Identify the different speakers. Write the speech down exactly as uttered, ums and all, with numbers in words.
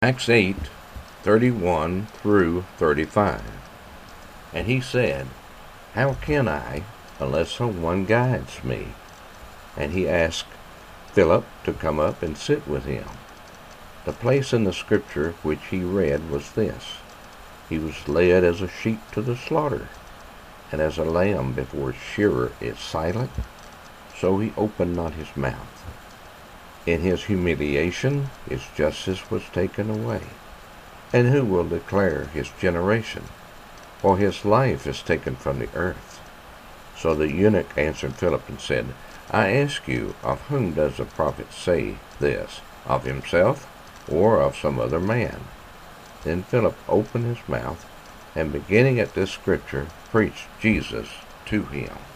Speaker 1: Acts eight, thirty-one through thirty-five. And he said, How can I, unless someone guides me? And he asked Philip to come up and sit with him. The place in the scripture which he read was this: He was led as a sheep to the slaughter, and as a lamb before its shearer is silent, so he opened not his mouth. In his humiliation his justice was taken away. And who will declare his generation? For his life is taken from the earth. So the eunuch answered Philip and said, I ask you, of whom does the prophet say this? Of himself, or of some other man? Then Philip opened his mouth, and beginning at this scripture, preached Jesus to him.